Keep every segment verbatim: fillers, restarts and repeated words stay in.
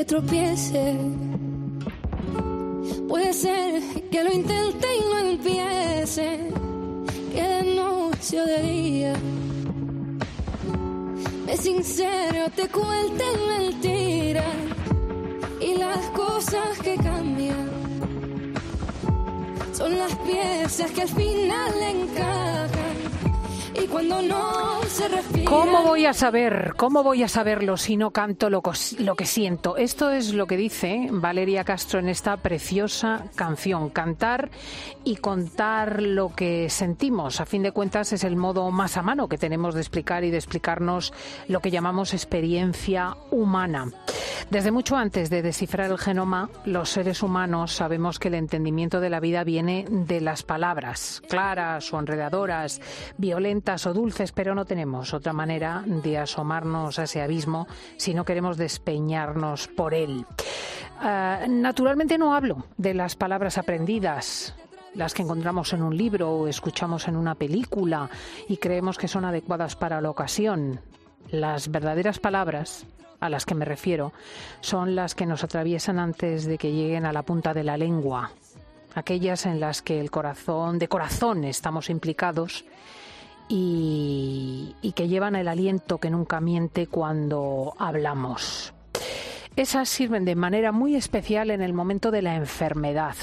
que tropiece. Puede ser que lo intente y no empiece, que de noche o de día me sincero, te cuente mentiras y las cosas que cambian son las piezas que al final encajan. Y cuando no se respira... ¿Cómo voy a saber? ¿Cómo voy a saberlo si no canto lo, lo que siento? Esto es lo que dice Valeria Castro en esta preciosa canción. Cantar y contar lo que sentimos. A fin de cuentas es el modo más a mano que tenemos de explicar y de explicarnos lo que llamamos experiencia humana. Desde mucho antes de descifrar el genoma, los seres humanos sabemos que el entendimiento de la vida viene de las palabras, claras o enredadoras, violentas o dulces, pero no tenemos otra manera de asomarnos a ese abismo si no queremos despeñarnos por él. Uh, naturalmente no hablo de las palabras aprendidas, las que encontramos en un libro o escuchamos en una película y creemos que son adecuadas para la ocasión. Las verdaderas palabras a las que me refiero son las que nos atraviesan antes de que lleguen a la punta de la lengua, aquellas en las que el corazón, de corazón estamos implicados y, y que llevan el aliento que nunca miente cuando hablamos. Esas sirven de manera muy especial en el momento de la enfermedad.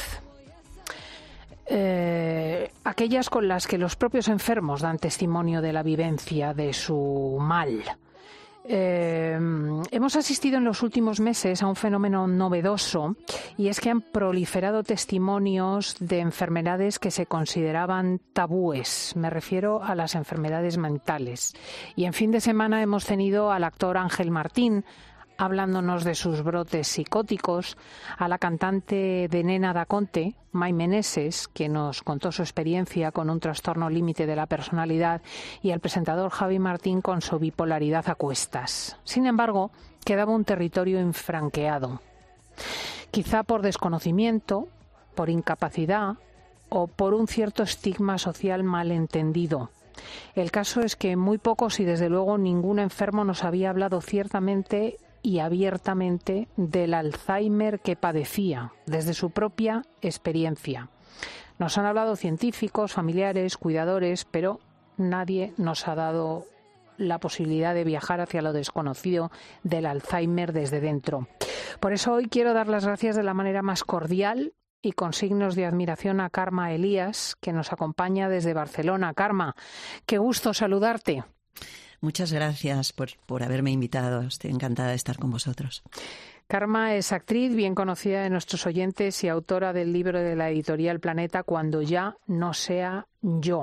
Eh, aquellas con las que los propios enfermos dan testimonio de la vivencia de su mal. Eh, hemos asistido en los últimos meses a un fenómeno novedoso y es que han proliferado testimonios de enfermedades que se consideraban tabúes. Me refiero a las enfermedades mentales. Y en fin de semana hemos tenido al actor Ángel Martín hablándonos de sus brotes psicóticos, a la cantante de Nena da Conte, Mai Meneses, que nos contó su experiencia con un trastorno límite de la personalidad, y al presentador Javi Martín con su bipolaridad a cuestas. Sin embargo, quedaba un territorio infranqueado. Quizá por desconocimiento, por incapacidad o por un cierto estigma social malentendido. El caso es que muy pocos y desde luego ningún enfermo nos había hablado ciertamente y abiertamente del Alzheimer que padecía, desde su propia experiencia. Nos han hablado científicos, familiares, cuidadores, pero nadie nos ha dado la posibilidad de viajar hacia lo desconocido del Alzheimer desde dentro. Por eso hoy quiero dar las gracias de la manera más cordial y con signos de admiración a Carme Elías, que nos acompaña desde Barcelona. Carme, qué gusto saludarte. Muchas gracias por, por haberme invitado. Estoy encantada de estar con vosotros. Carme es actriz, bien conocida de nuestros oyentes y autora del libro de la editorial Planeta, Cuando ya no sea yo.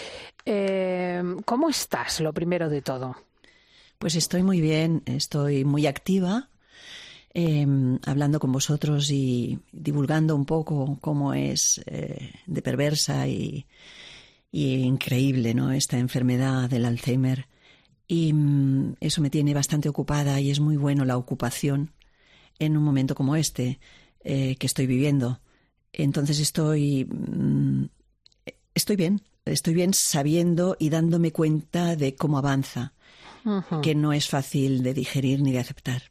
Eh, ¿Cómo estás, lo primero de todo? Pues estoy muy bien, estoy muy activa, eh, hablando con vosotros y divulgando un poco cómo es eh, de perversa y, y increíble, ¿no?, esta enfermedad del Alzheimer. Y mm, eso me tiene bastante ocupada y es muy bueno la ocupación en un momento como este eh, que estoy viviendo. Entonces estoy, mm, estoy bien, estoy bien sabiendo y dándome cuenta de cómo avanza, uh-huh. que no es fácil de digerir ni de aceptar.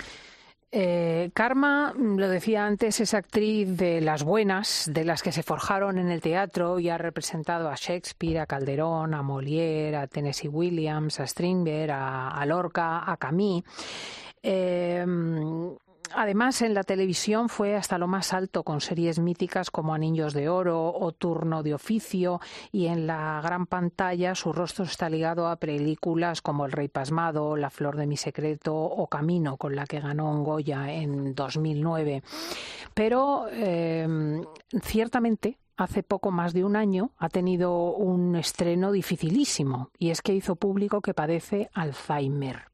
Eh, Carme, lo decía antes, es actriz de las buenas, de las que se forjaron en el teatro y ha representado a Shakespeare, a Calderón, a Molière, a Tennessee Williams, a Strindberg, a, a Lorca, a Camus. Eh, Además, en la televisión fue hasta lo más alto con series míticas como Anillos de Oro o Turno de Oficio, y en la gran pantalla su rostro está ligado a películas como El Rey Pasmado, La Flor de mi secreto o Camino, con la que ganó un Goya en dos mil nueve. Pero eh, ciertamente hace poco más de un año ha tenido un estreno dificilísimo, y es que hizo público que padece Alzheimer.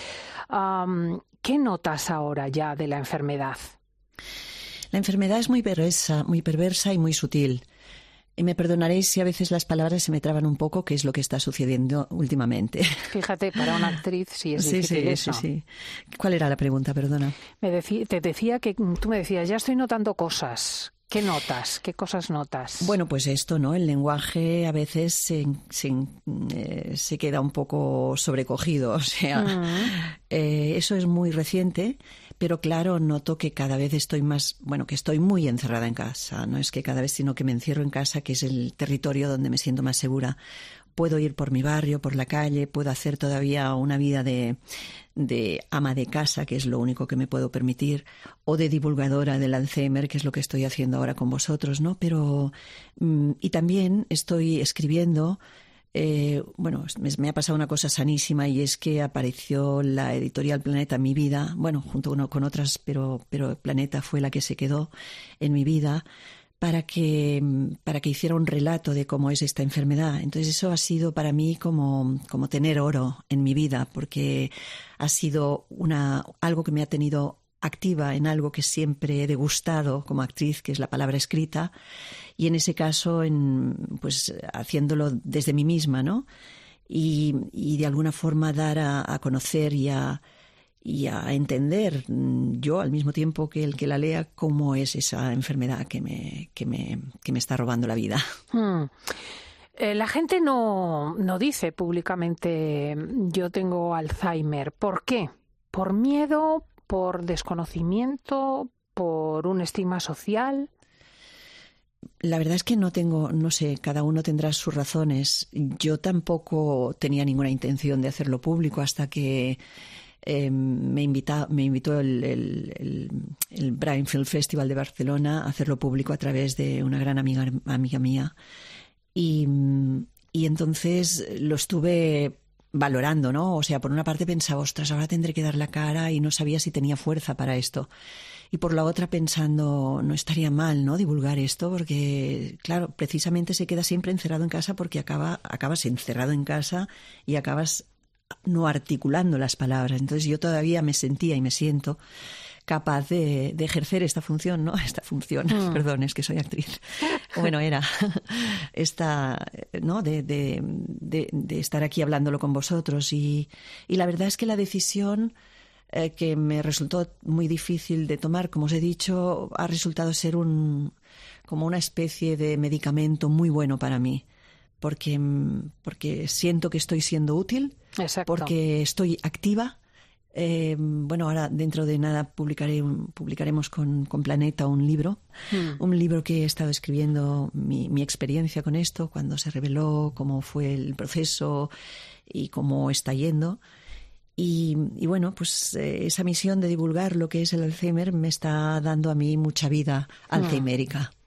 Um, ¿Qué notas ahora ya de la enfermedad? La enfermedad es muy perversa, muy perversa y muy sutil. Y me perdonaréis si a veces las palabras se me traban un poco, que es lo que está sucediendo últimamente. Fíjate, para una actriz sí es sí, difícil sí, eso. Sí, sí. ¿Cuál era la pregunta? Perdona. Me decí, te decía que tú me decías, ya estoy notando cosas. ¿Qué notas? ¿Qué cosas notas? Bueno, pues esto, ¿no? El lenguaje a veces se, se, eh, se queda un poco sobrecogido. O sea, uh-huh. eh, eso es muy reciente, Pero claro, noto que cada vez estoy más, bueno, que estoy muy encerrada en casa. No es que cada vez, sino que me encierro en casa, que es el territorio donde me siento más segura. Puedo ir por mi barrio, por la calle, puedo hacer todavía una vida de, de ama de casa, que es lo único que me puedo permitir, o de divulgadora del Alzheimer, que es lo que estoy haciendo ahora con vosotros, ¿no? Pero, y también estoy escribiendo. Eh, bueno, me, me ha pasado una cosa sanísima, y es que apareció la editorial Planeta en mi vida, bueno, junto uno con otras, pero, pero Planeta fue la que se quedó en mi vida para que, para que hiciera un relato de cómo es esta enfermedad. Entonces eso ha sido para mí como, como tener oro en mi vida, porque ha sido una, algo que me ha tenido activa en algo que siempre he degustado como actriz, que es la palabra escrita, y en ese caso en, pues haciéndolo desde mí misma, ¿no? Y, y de alguna forma dar a, a conocer y a, y a entender yo al mismo tiempo que el que la lea cómo es esa enfermedad que me, que me, que me está robando la vida. Hmm. Eh, la gente no, no dice públicamente yo tengo Alzheimer. ¿Por qué? ¿Por miedo? ¿Por desconocimiento? ¿Por un estigma social? La verdad es que no tengo, no sé, cada uno tendrá sus razones. Yo tampoco tenía ninguna intención de hacerlo público hasta que eh, me, invita, me invitó el, el, el, el Brain Film Festival de Barcelona a hacerlo público a través de una gran amiga, amiga mía. Y, y entonces lo estuve valorando, ¿no? O sea, por una parte pensaba, ostras, ahora tendré que dar la cara, y no sabía si tenía fuerza para esto. Y por la otra pensando, no estaría mal, ¿no?, divulgar esto, porque, claro, precisamente se queda siempre encerrado en casa porque acaba, acabas encerrado en casa y acabas no articulando las palabras. Entonces yo todavía me sentía y me siento capaz de, de ejercer esta función, ¿no? Esta función, mm. perdón, es que soy actriz. Bueno, era esta, ¿no? De, de, de, de estar aquí hablándolo con vosotros. Y, y la verdad es que la decisión eh, que me resultó muy difícil de tomar, como os he dicho, ha resultado ser un, como una especie de medicamento muy bueno para mí. Porque, porque siento que estoy siendo útil, Exacto. porque estoy activa. Eh, bueno, ahora dentro de nada publicaré un, publicaremos con, con Planeta un libro, mm. un libro que he estado escribiendo, mi, mi experiencia con esto, cuando se reveló, cómo fue el proceso y cómo está yendo. Y, y bueno, pues eh, esa misión de divulgar lo que es el Alzheimer me está dando a mí mucha vida alzheimérica. Mm.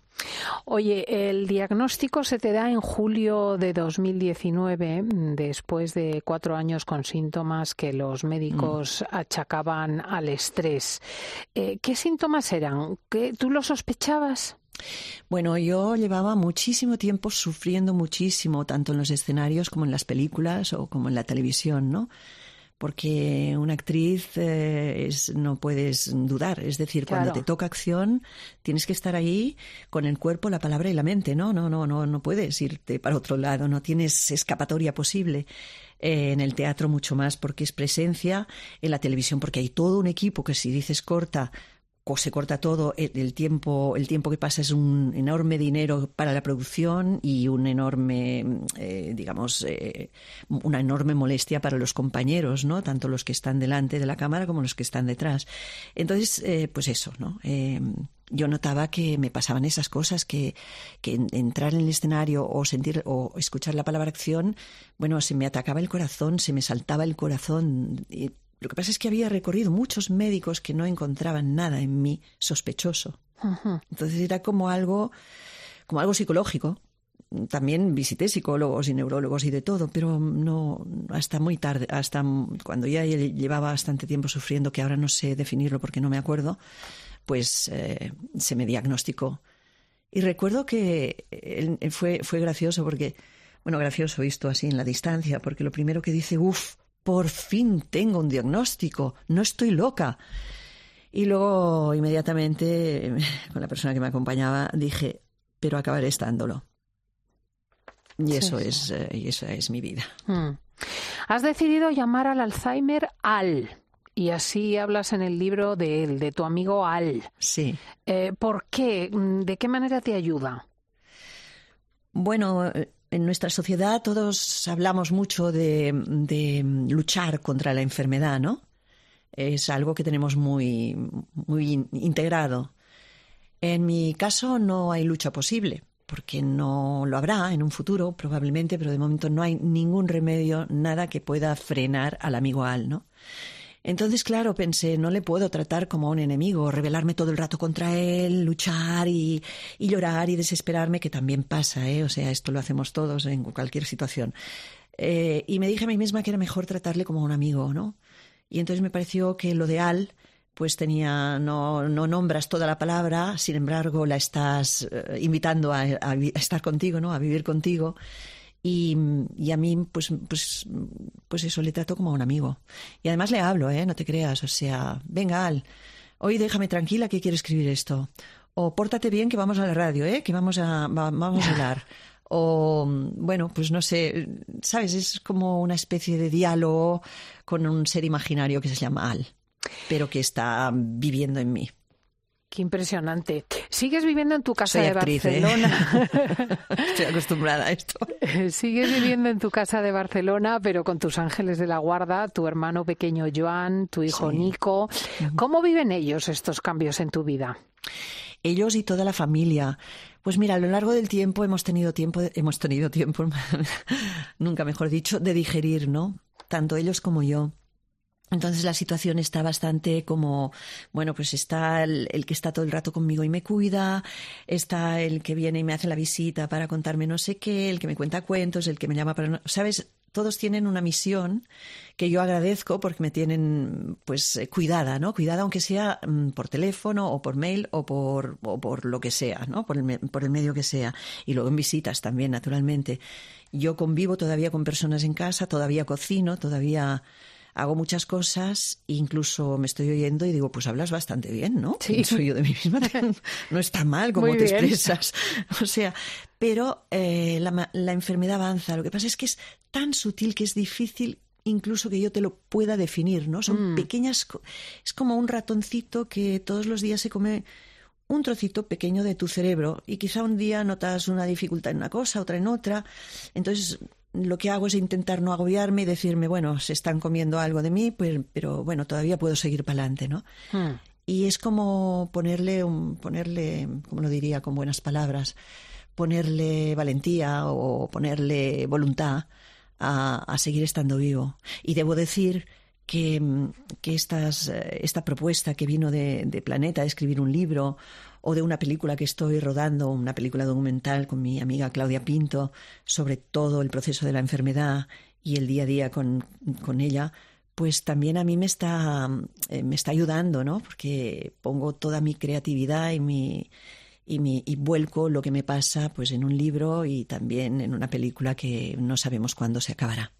Oye, el diagnóstico se te da en julio de dos mil diecinueve, después de cuatro años con síntomas que los médicos mm. achacaban al estrés. Eh, ¿Qué síntomas eran? ¿Qué, ¿Tú lo sospechabas? Bueno, yo llevaba muchísimo tiempo sufriendo muchísimo, tanto en los escenarios como en las películas o como en la televisión, ¿no? Porque una actriz eh, es, no puedes dudar. Es decir, claro, cuando te toca acción tienes que estar ahí con el cuerpo, la palabra y la mente. No, no, no, no, no puedes irte para otro lado. No tienes escapatoria posible. Eh, en el teatro mucho más porque es presencia. En la televisión porque hay todo un equipo que si dices corta, se corta todo, el tiempo, el tiempo que pasa es un enorme dinero para la producción y un enorme, eh, digamos, eh, una enorme molestia para los compañeros, ¿no? Tanto los que están delante de la cámara como los que están detrás. Entonces, eh, pues eso, ¿no? Eh, yo notaba que me pasaban esas cosas, que, que entrar en el escenario o sentir o escuchar la palabra acción, bueno, se me atacaba el corazón, se me saltaba el corazón. Y, lo que pasa es que había recorrido muchos médicos que no encontraban nada en mí sospechoso. Uh-huh. Entonces era como algo, como algo psicológico. También visité psicólogos y neurólogos y de todo, pero no hasta muy tarde, hasta cuando ya llevaba bastante tiempo sufriendo, que ahora no sé definirlo porque no me acuerdo, pues eh, se me diagnosticó. Y recuerdo que eh, fue, fue gracioso porque, bueno, gracioso visto así en la distancia, porque lo primero que dice, uff, por fin tengo un diagnóstico, no estoy loca. Y luego inmediatamente con la persona que me acompañaba dije, pero acabaré estándolo. Y eso, sí, es, sí. Eh, y esa es mi vida. Mm. Has decidido llamar al Alzheimer Al, y así hablas en el libro de él, de tu amigo Al. Sí. Eh, ¿Por qué? ¿De qué manera te ayuda? Bueno, en nuestra sociedad todos hablamos mucho de, de luchar contra la enfermedad, ¿no? Es algo que tenemos muy, muy integrado. En mi caso no hay lucha posible, porque no lo habrá en un futuro probablemente, pero de momento no hay ningún remedio, nada que pueda frenar al amigo Al, ¿no? Entonces, claro, pensé, no le puedo tratar como a un enemigo, rebelarme todo el rato contra él, luchar y, y llorar y desesperarme, que también pasa, ¿eh? O sea, esto lo hacemos todos en cualquier situación. Eh, y me dije a mí misma que era mejor tratarle como a un amigo, ¿no? Y entonces me pareció que lo de Al, pues tenía, no, no nombras toda la palabra, sin embargo la estás eh, invitando a, a, a estar contigo, ¿no? A vivir contigo. Y, y a mí, pues, pues, pues eso, le trato como a un amigo. Y además le hablo, ¿eh? No te creas, o sea, venga, Al, hoy déjame tranquila que quiero escribir esto. O pórtate bien que vamos a la radio, ¿eh? Que vamos a, va, vamos a hablar. O, bueno, pues no sé, ¿sabes? Es como una especie de diálogo con un ser imaginario que se llama Al, pero que está viviendo en mí. Qué impresionante. ¿Sigues viviendo en tu casa Soy de actriz, Barcelona? ¿eh? Estoy acostumbrada a esto. Sigues viviendo en tu casa de Barcelona, pero con tus ángeles de la guarda, tu hermano pequeño Joan, tu hijo sí. Nico. ¿Cómo viven ellos estos cambios en tu vida? Ellos y toda la familia. Pues mira, a lo largo del tiempo hemos tenido tiempo, hemos tenido tiempo, nunca mejor dicho, de digerir, ¿no? Tanto ellos como yo. Entonces la situación está bastante como, bueno, pues está el, el que está todo el rato conmigo y me cuida, está el que viene y me hace la visita para contarme no sé qué, el que me cuenta cuentos, el que me llama para... ¿Sabes? Todos tienen una misión que yo agradezco porque me tienen pues cuidada, ¿no? Cuidada aunque sea um, por teléfono o por mail o por, o por lo que sea, ¿no? Por el, por el medio que sea. Y luego en visitas también, naturalmente. Yo convivo todavía con personas en casa, todavía cocino, todavía... hago muchas cosas, incluso me estoy oyendo y digo, pues hablas bastante bien, ¿no? Sí. Soy yo de mí misma, no está mal como te expresas. O sea, pero eh, la, la enfermedad avanza. Lo que pasa es que es tan sutil que es difícil incluso que yo te lo pueda definir, ¿no? Son mm. pequeñas... Es como un ratoncito que todos los días se come un trocito pequeño de tu cerebro y quizá un día notas una dificultad en una cosa, otra en otra. Entonces... lo que hago es intentar no agobiarme y decirme, bueno, se están comiendo algo de mí, pues, pero bueno, todavía puedo seguir para adelante, ¿no? Hmm. Y es como ponerle, un, ponerle, ¿cómo lo diría con buenas palabras? Ponerle valentía o ponerle voluntad a, a seguir estando vivo. Y debo decir que, que estas, esta propuesta que vino de, de Planeta, de escribir un libro o de una película que estoy rodando, una película documental con mi amiga Claudia Pinto sobre todo el proceso de la enfermedad y el día a día con, con ella, pues también a mí me está, eh, me está ayudando, ¿no? Porque pongo toda mi creatividad y mi, y mi y vuelco lo que me pasa pues en un libro y también en una película que no sabemos cuándo se acabará.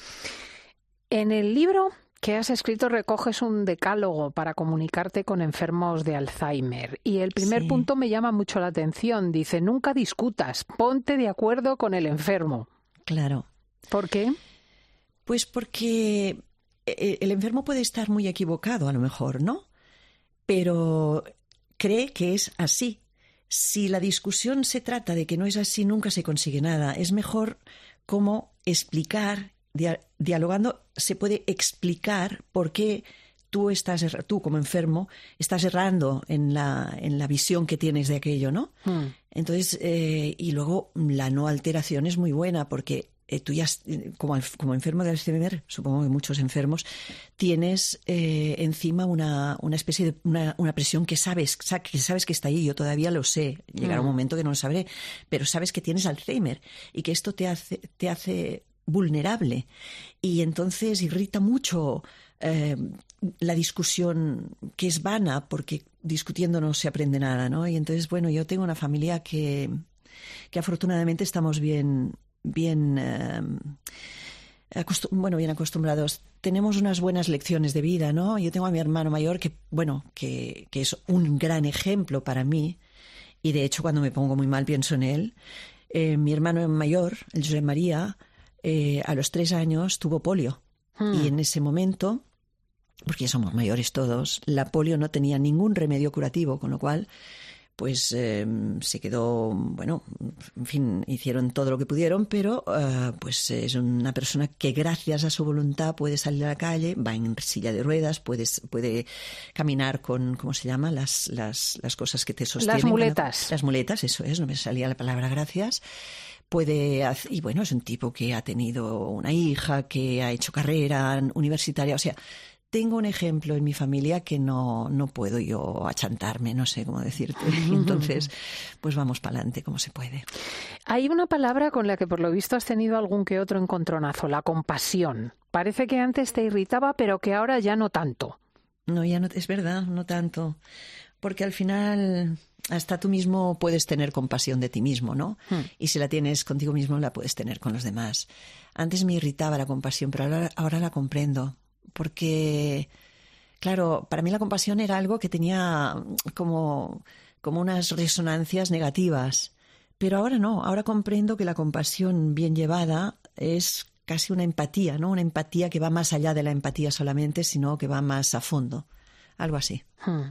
En el libro que has escrito recoges un decálogo para comunicarte con enfermos de Alzheimer. Y el primer sí. punto me llama mucho la atención. Dice, nunca discutas, ponte de acuerdo con el enfermo. Claro. ¿Por qué? Pues porque el enfermo puede estar muy equivocado a lo mejor, ¿no? Pero cree que es así. Si la discusión se trata de que no es así, nunca se consigue nada. Es mejor como explicar... dialogando se puede explicar por qué tú estás tú como enfermo estás errando en la en la visión que tienes de aquello, ¿no? Hmm. Entonces eh, y luego la no alteración es muy buena porque eh, tú ya como como enfermo de Alzheimer, supongo que muchos enfermos tienes eh, encima una una especie de una, una presión que sabes que sabes que está ahí. Yo todavía lo sé. Llegará hmm. un momento que no lo sabré, pero sabes que tienes Alzheimer y que esto te hace te hace vulnerable y entonces irrita mucho eh, la discusión que es vana porque discutiendo no se aprende nada, ¿no? Y entonces, bueno, yo tengo una familia que, que afortunadamente estamos bien bien eh, acostum- bueno, bien acostumbrados. Tenemos unas buenas lecciones de vida, ¿no? Yo tengo a mi hermano mayor que, bueno, que, que es un gran ejemplo para mí y de hecho cuando me pongo muy mal pienso en él. Eh, mi hermano mayor, el José María, Eh, a los tres años tuvo polio hmm. y en ese momento, porque ya somos mayores todos, la polio no tenía ningún remedio curativo, con lo cual pues eh, se quedó, bueno, en fin, hicieron todo lo que pudieron, pero uh, pues es una persona que gracias a su voluntad puede salir a la calle, va en silla de ruedas, puede, puede caminar con, ¿cómo se llama? Las, las, las cosas que te sostienen. Las muletas. Cuando, las muletas, eso es, no me salía la palabra gracias. Puede, y bueno, es un tipo que ha tenido una hija, que ha hecho carrera universitaria, o sea, tengo un ejemplo en mi familia que no, no puedo yo achantarme, no sé cómo decirte. Entonces, pues vamos para adelante como se puede. Hay una palabra con la que por lo visto has tenido algún que otro encontronazo, la compasión. Parece que antes te irritaba, pero que ahora ya no tanto. No, ya no, es verdad, no tanto. Porque al final hasta tú mismo puedes tener compasión de ti mismo, ¿no? Hmm. Y si la tienes contigo mismo, la puedes tener con los demás. Antes me irritaba la compasión, pero ahora, ahora la comprendo. Porque, claro, para mí la compasión era algo que tenía como, como unas resonancias negativas. Pero ahora no, ahora comprendo que la compasión bien llevada es casi una empatía, ¿no? Una empatía que va más allá de la empatía solamente, sino que va más a fondo. Algo así. Hmm.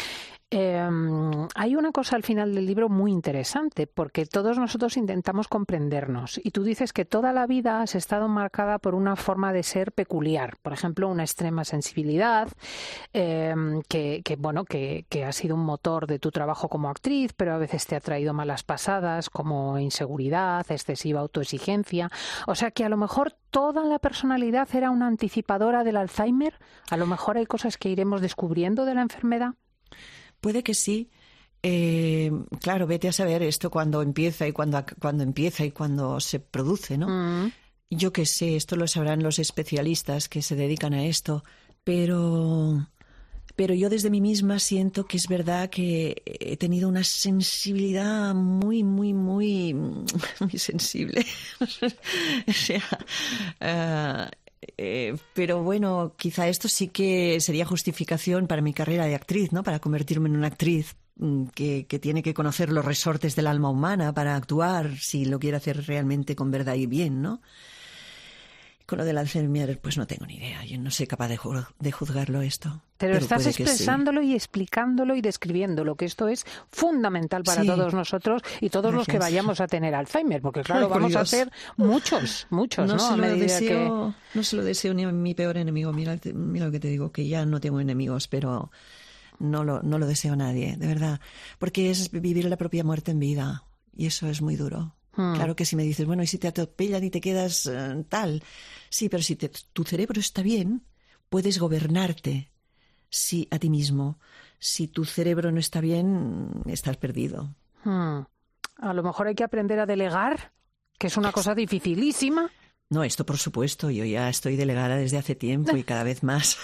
Eh, hay una cosa al final del libro muy interesante, porque todos nosotros intentamos comprendernos y tú dices que toda la vida has estado marcada por una forma de ser peculiar, por ejemplo, una extrema sensibilidad, eh, que, que, bueno, que, que ha sido un motor de tu trabajo como actriz, pero a veces te ha traído malas pasadas, como inseguridad, excesiva autoexigencia. O sea que a lo mejor toda la personalidad era una anticipadora del Alzheimer. A lo mejor hay cosas que iremos descubriendo de la enfermedad. Puede que sí. Eh, claro, vete a saber esto cuando empieza y cuando, cuando empieza y cuando se produce, ¿no? Mm. Yo qué sé, esto lo sabrán los especialistas que se dedican a esto, pero, pero yo desde mí misma siento que es verdad que he tenido una sensibilidad muy, muy, muy, muy sensible. O sea, uh, Eh, pero bueno, quizá esto sí que sería justificación para mi carrera de actriz, ¿no? Para convertirme en una actriz que, que tiene que conocer los resortes del alma humana para actuar, si lo quiere hacer realmente con verdad y bien, ¿no? Con lo del Alzheimer, pues no tengo ni idea. Yo no soy capaz de, ju- de juzgarlo esto. Pero, pero estás expresándolo sí. y explicándolo y describiéndolo, que esto es fundamental para sí. todos nosotros y todos Gracias. Los que vayamos a tener Alzheimer, porque claro, Ay, vamos Dios. a ser muchos, muchos, ¿no? No, se a lo medida deseo, que... no se lo deseo ni a mi peor enemigo. Mira, mira lo que te digo, que ya no tengo enemigos, pero no lo, no lo deseo a nadie, de verdad. Porque es vivir la propia muerte en vida y eso es muy duro. Hmm. Claro que si me dices, bueno, y si te atropellan y te quedas uh, tal, sí, pero si te, tu cerebro está bien, puedes gobernarte sí, a ti mismo. Si tu cerebro no está bien, estás perdido. Hmm. A lo mejor hay que aprender a delegar, que es una cosa dificilísima. No, esto por supuesto, yo ya estoy delegada desde hace tiempo y cada vez más.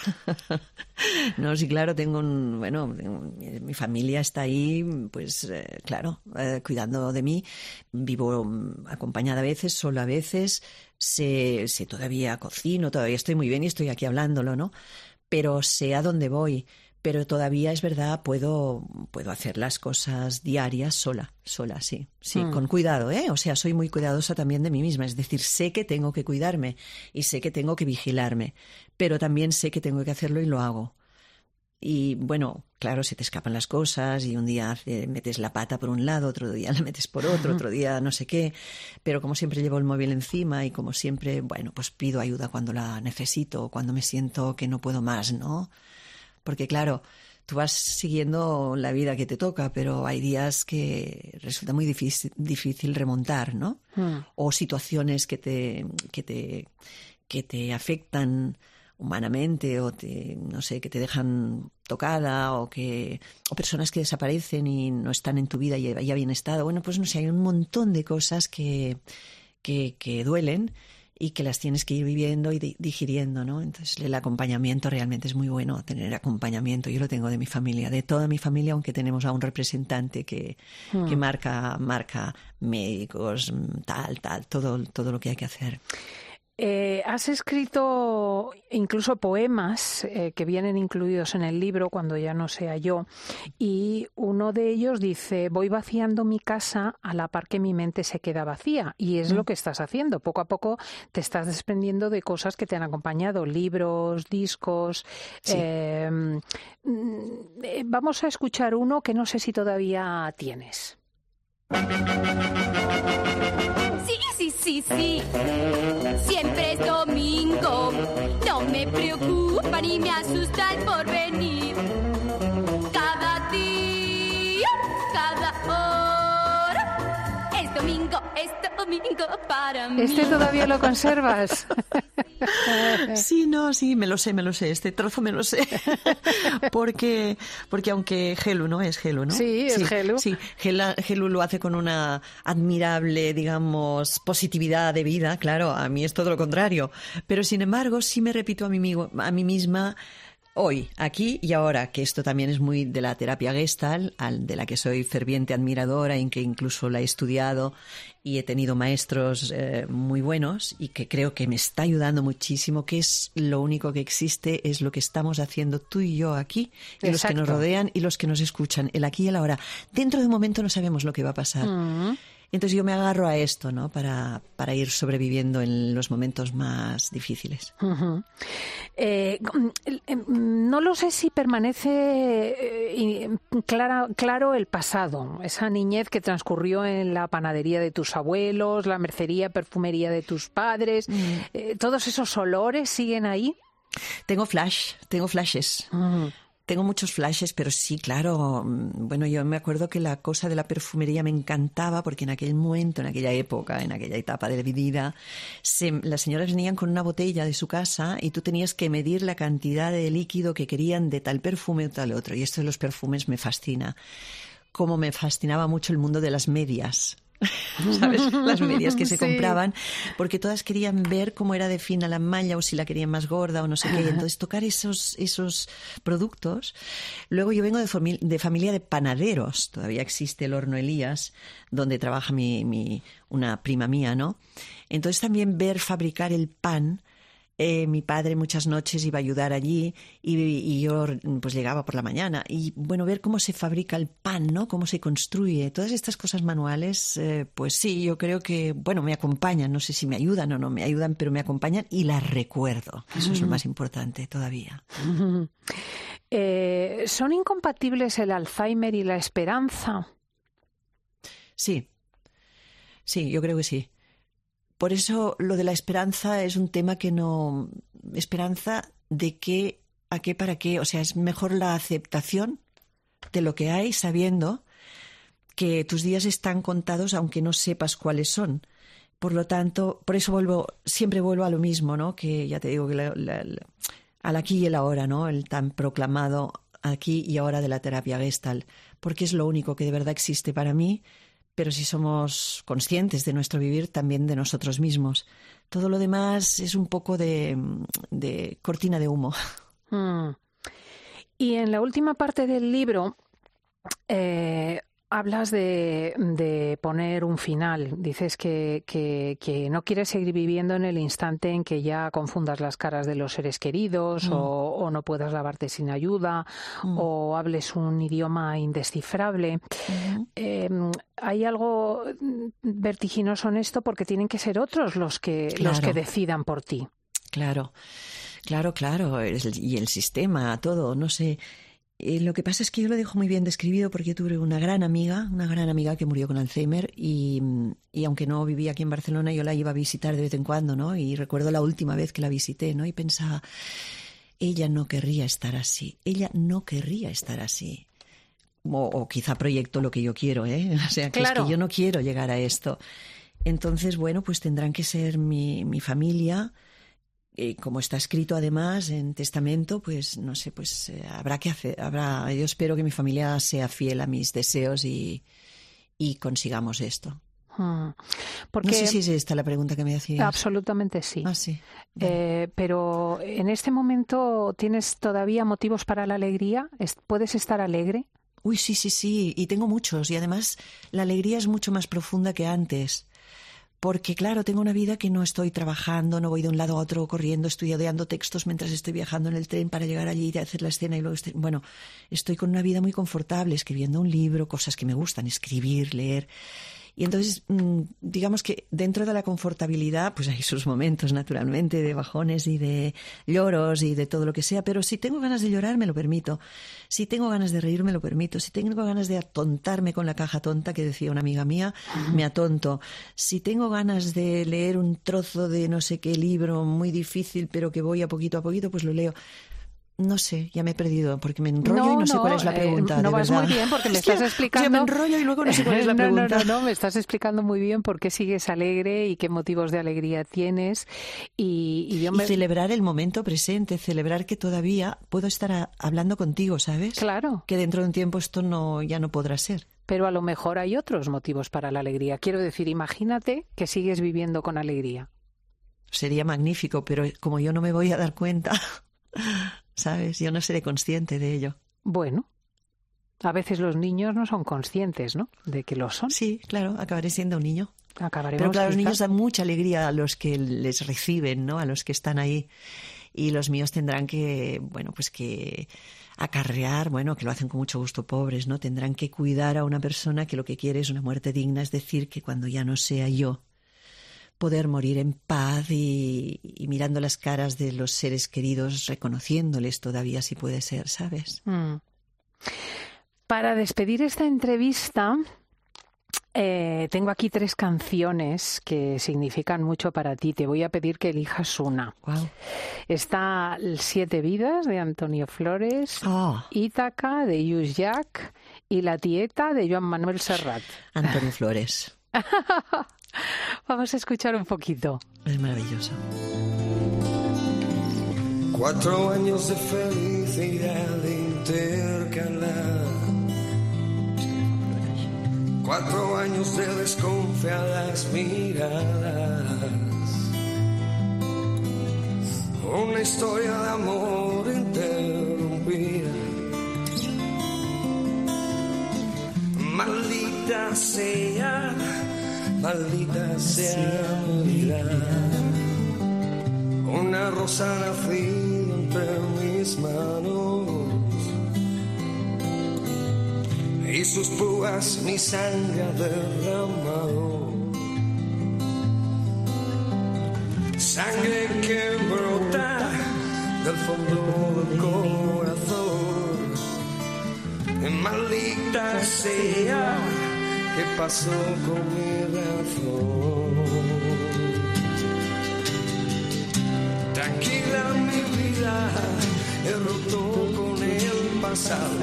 No, sí, claro, tengo un, bueno, tengo, mi familia está ahí, pues eh, claro, eh, cuidando de mí. Vivo acompañada a veces, solo a veces, sé, sé todavía cocino, todavía estoy muy bien y estoy aquí hablándolo, ¿no? Pero sé a dónde voy. Pero todavía es verdad, puedo, puedo hacer las cosas diarias sola, sola, sí, sí, mm. con cuidado, ¿eh? O sea, soy muy cuidadosa también de mí misma, es decir, sé que tengo que cuidarme y sé que tengo que vigilarme, pero también sé que tengo que hacerlo y lo hago. Y bueno, claro, se te escapan las cosas y un día metes la pata por un lado, otro día la metes por otro, otro día no sé qué, pero como siempre llevo el móvil encima y como siempre, bueno, pues pido ayuda cuando la necesito, cuando me siento que no puedo más, ¿no? Porque claro, tú vas siguiendo la vida que te toca, pero hay días que resulta muy difícil, difícil remontar, ¿no? Mm. O situaciones que te, que te, que te afectan humanamente o te, no sé, que te dejan tocada o que o personas que desaparecen y no están en tu vida y ya habían estado. Bueno, pues no sé, hay un montón de cosas que, que, que duelen y que las tienes que ir viviendo y digiriendo, ¿no? Entonces el acompañamiento realmente es muy bueno, tener acompañamiento. Yo lo tengo de mi familia, de toda mi familia, aunque tenemos a un representante que, hmm. que marca, marca médicos, tal, tal, todo, todo lo que hay que hacer. Eh, has escrito incluso poemas eh, que vienen incluidos en el libro Cuando ya no sea yo, y uno de ellos dice: voy vaciando mi casa a la par que mi mente se queda vacía, y es mm. lo que estás haciendo. Poco a poco te estás desprendiendo de cosas que te han acompañado, libros, discos. Sí. Eh, vamos a escuchar uno que no sé si todavía tienes. Sí, sí, sí, sí. Siempre es domingo. No me preocupa ni me asusta el porvenir. Cada día, cada hora. Es domingo, es domingo para mí. ¿Este todavía lo conservas? Sí, no, sí, me lo sé, me lo sé. Este trozo me lo sé. Porque, porque aunque Gelu, ¿no? Es Gelu, ¿no? Sí, es sí, Gelu. Sí, Gelu lo hace con una admirable, digamos, positividad de vida. Claro, a mí es todo lo contrario. Pero, sin embargo, sí me repito a mí, a mí misma... Hoy, aquí y ahora, que esto también es muy de la terapia Gestalt, de la que soy ferviente admiradora y que incluso la he estudiado y he tenido maestros eh, muy buenos y que creo que me está ayudando muchísimo, que es lo único que existe, es lo que estamos haciendo tú y yo aquí, y Exacto. los que nos rodean y los que nos escuchan, el aquí y el ahora. Dentro de un momento no sabemos lo que va a pasar. Mm. Entonces yo me agarro a esto, ¿no? Para, para ir sobreviviendo en los momentos más difíciles. Uh-huh. Eh, no lo sé si permanece eh, clara, claro el pasado, esa niñez que transcurrió en la panadería de tus abuelos, la mercería, perfumería de tus padres. Mm. Eh, ¿Todos esos olores siguen ahí? Tengo flash, tengo flashes. Uh-huh. Tengo muchos flashes, pero sí, claro. Bueno, yo me acuerdo que la cosa de la perfumería me encantaba porque en aquel momento, en aquella época, en aquella etapa de mi vida, se, las señoras venían con una botella de su casa y tú tenías que medir la cantidad de líquido que querían de tal perfume o tal otro. Y esto de los perfumes me fascina. Como me fascinaba mucho el mundo de las medias. ¿Sabes? Las medias que se sí. compraban, porque todas querían ver cómo era de fina la malla o si la querían más gorda o no sé qué. Y entonces tocar esos, esos productos. Luego yo vengo de, fami- de familia de panaderos. Todavía existe el horno Elías, donde trabaja mi, mi, una prima mía, ¿no? Entonces también ver fabricar el pan. Eh, mi padre muchas noches iba a ayudar allí y, y yo pues llegaba por la mañana. Y bueno, ver cómo se fabrica el pan, ¿no? Cómo se construye. Todas estas cosas manuales, eh, pues sí, yo creo que, bueno, me acompañan. No sé si me ayudan o no me ayudan, pero me acompañan y las recuerdo. Eso mm. es lo más importante todavía. Mm. Eh, ¿Son incompatibles el Alzheimer y la esperanza? Sí. Sí, yo creo que sí. Por eso lo de la esperanza es un tema que no... Esperanza de qué, a qué, para qué. O sea, es mejor la aceptación de lo que hay, sabiendo que tus días están contados aunque no sepas cuáles son. Por lo tanto, por eso vuelvo, siempre vuelvo a lo mismo, ¿no? Que ya te digo, que la, la, la, al aquí y el ahora, ¿no? El tan proclamado aquí y ahora de la terapia Gestalt. Porque es lo único que de verdad existe para mí. Pero si somos conscientes de nuestro vivir, también de nosotros mismos. Todo lo demás es un poco de, de cortina de humo. Mm. Y en la última parte del libro eh, hablas de, de poner un final. Dices que, que, que no quieres seguir viviendo en el instante en que ya confundas las caras de los seres queridos mm. o, o no puedas lavarte sin ayuda mm. o hables un idioma indescifrable. Mm. Eh, hay algo vertiginoso en esto porque tienen que ser otros los que, claro. los que decidan por ti. Claro, claro, claro. Y el sistema, todo, no sé... Eh, lo que pasa es que yo lo dejo muy bien describido porque yo tuve una gran amiga, una gran amiga que murió con Alzheimer y, y aunque no vivía aquí en Barcelona, yo la iba a visitar de vez en cuando, ¿no? Y recuerdo la última vez que la visité, ¿no? Y pensaba, ella no querría estar así, ella no querría estar así. O, o quizá proyecto lo que yo quiero, ¿eh? O sea, que claro. es que yo no quiero llegar a esto. Entonces, bueno, pues tendrán que ser mi, mi familia. Eh, como está escrito además en testamento, pues no sé, pues eh, habrá que hacer, habrá, yo espero que mi familia sea fiel a mis deseos y, y consigamos esto. Hmm. Porque no sé si es esta la pregunta que me hacías. Absolutamente sí. Ah, sí. Eh, pero en este momento, ¿tienes todavía motivos para la alegría? ¿Puedes estar alegre? Uy, sí, sí, sí, y tengo muchos, y además la alegría es mucho más profunda que antes. Porque, claro, tengo una vida que no estoy trabajando, no voy de un lado a otro corriendo, estudiando textos mientras estoy viajando en el tren para llegar allí y hacer la escena y luego... Estoy... Bueno, estoy con una vida muy confortable, escribiendo un libro, cosas que me gustan, escribir, leer... Y entonces, digamos que dentro de la confortabilidad, pues hay sus momentos, naturalmente, de bajones y de lloros y de todo lo que sea, pero si tengo ganas de llorar, me lo permito. Si tengo ganas de reír, me lo permito. Si tengo ganas de atontarme con la caja tonta, que decía una amiga mía, me atonto. Si tengo ganas de leer un trozo de no sé qué libro muy difícil, pero que voy a poquito a poquito, pues lo leo. No sé, ya me he perdido porque me enrollo no, y no, no sé cuál es la pregunta. Eh, no de vas verdad. muy bien porque me estás es que, explicando. O sea, me enrollo y luego no sé cuál es la no, pregunta. No, no, no, me estás explicando muy bien por qué sigues alegre y qué motivos de alegría tienes. Y, y, yo me... y celebrar el momento presente, celebrar que todavía puedo estar a, hablando contigo, ¿sabes? Claro. Que dentro de un tiempo esto no ya no podrá ser. Pero a lo mejor hay otros motivos para la alegría. Quiero decir, imagínate que sigues viviendo con alegría. Sería magnífico, pero como yo no me voy a dar cuenta... ¿Sabes? Yo no seré consciente de ello. Bueno, a veces los niños no son conscientes, ¿no? De que lo son. Sí, claro, acabaré siendo un niño. Acabaremos Pero claro, quizá. Los niños dan mucha alegría a los que les reciben, ¿no? A los que están ahí. Y los míos tendrán que, bueno, pues que acarrear, bueno, que lo hacen con mucho gusto, pobres, ¿no? Tendrán que cuidar a una persona que lo que quiere es una muerte digna, es decir, que cuando ya no sea yo, poder morir en paz y, y mirando las caras de los seres queridos, reconociéndoles todavía si puede ser, ¿sabes? Mm. Para despedir esta entrevista, eh, tengo aquí tres canciones que significan mucho para ti. Te voy a pedir que elijas una. Wow. Está Siete Vidas, de Antonio Flores, Oh. Ítaca, de Lluís Llach, y La Tieta, de Joan Manuel Serrat. Antonio Flores. Vamos a escuchar un poquito. Es maravilloso. Cuatro años de felicidad intercalar, cuatro años de desconfiadas miradas, una historia de amor interrumpida. Maldita sea, maldita sea mi vida. Una rosa nacida entre mis manos y sus púas mi sangre ha derramado. Sangre que brota del fondo del corazón. Maldita sea, ¿qué pasó con mi razón? Tranquila mi vida, he roto con el pasado.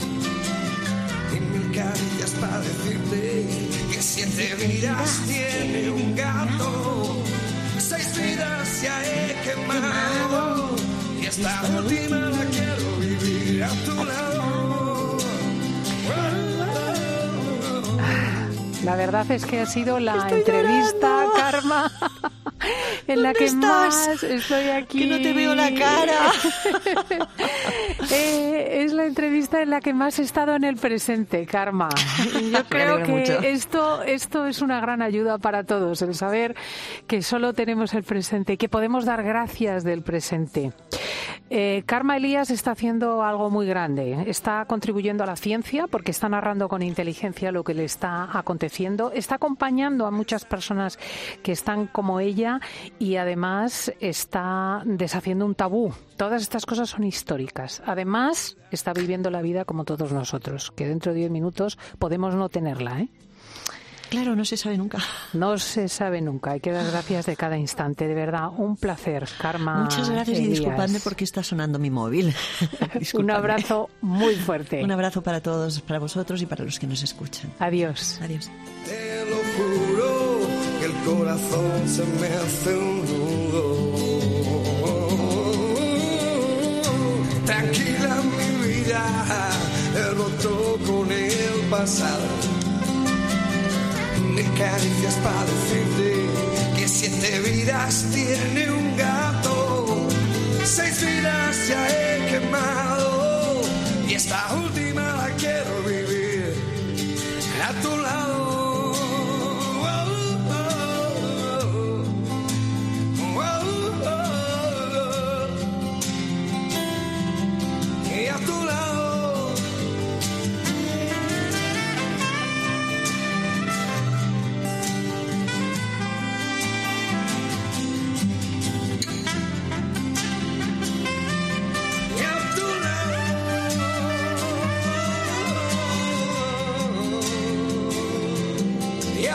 Y mil caricias para decirte que siete vidas tiene un gato. Seis vidas ya he quemado y esta última la quiero vivir a tu lado. La verdad es que ha sido la Estoy entrevista, llorando. Karma, en la que estás? más estoy aquí. Que no te veo la cara. eh, es la entrevista en la que más he estado en el presente, Karma. Y yo creo que mucho. esto, esto es una gran ayuda para todos, el saber que solo tenemos el presente y que podemos dar gracias del presente. Eh, Karma Elías está haciendo algo muy grande. Está contribuyendo a la ciencia porque está narrando con inteligencia lo que le está aconteciendo. Está acompañando a muchas personas que están como ella y además está deshaciendo un tabú. Todas estas cosas son históricas. Además, está viviendo la vida como todos nosotros, que dentro de diez minutos podemos no tenerla, ¿eh? Claro, no se sabe nunca. No se sabe nunca. Hay que dar gracias de cada instante. De verdad, un placer, Karma. Muchas gracias Elías. y disculpadme porque está sonando mi móvil. Un abrazo muy fuerte. Un abrazo para todos, para vosotros y para los que nos escuchan. Adiós. Adiós. Te lo juro que el corazón se me hace un nudo. Tranquila mi vida, he roto con el pasado. Mil caricias para decirte que siete vidas tiene un gato. Seis vidas ya he quemado y esta última la quiero vivir a tu lado. Oh, oh,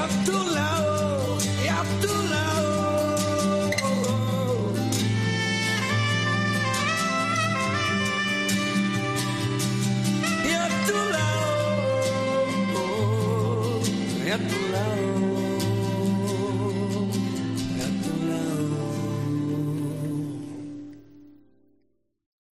a tu lado, y a tu lado. Y a tu lado, y a tu lado.